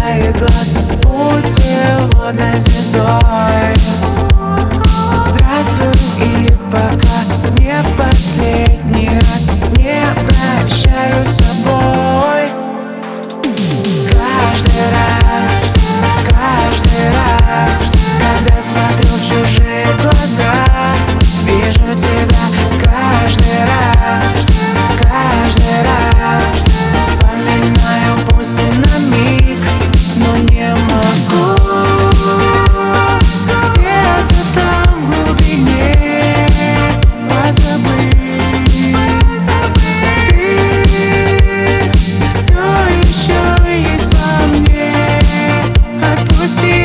твоих глаз путеводной звездой. Здравствуй, и пока не в последний раз не прощаюсь с тобой. Каждый раз, когда смотрю в чужие глаза, вижу тебя. Каждый раз, вспоминаю, пусть и на миг, но не могу. Где-то там в глубине позабыть. Ты все еще есть во мне. Отпусти.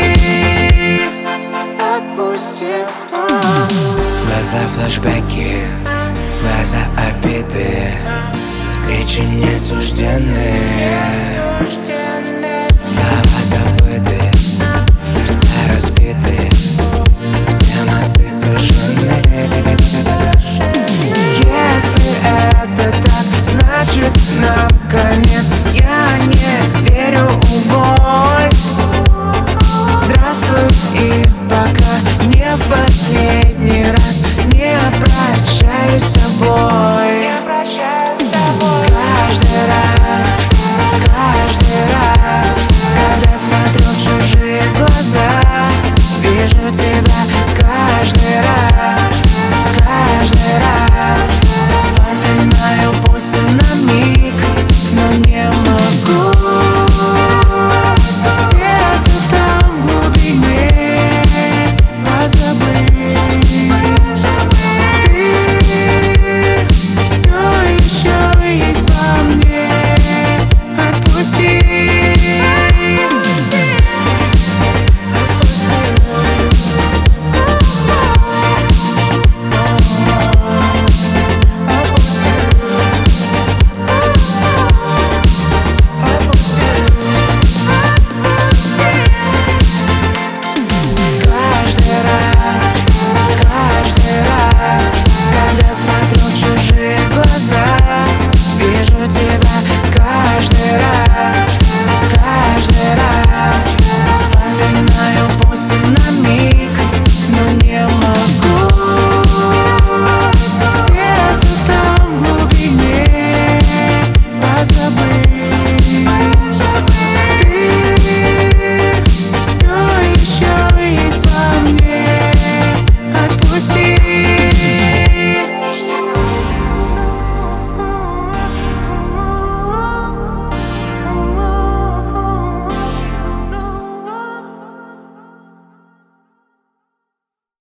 Глаза флешбеки, глаза обиды, встречи не сужденные, слова забыты, сердца разбиты, все мосты сожжены. Если это так, значит нам конец. Я не верю, уволь. Здравствуй, и пока не в последний раз не прощаюсь с тобой. Каждый раз, когда смотрю в чужие глаза, вижу тебя. Каждый раз, вспоминаю, пусть и на миг, но не могу. Где-то там в глубине позабыть. Ты все еще есть во мне. Отпусти.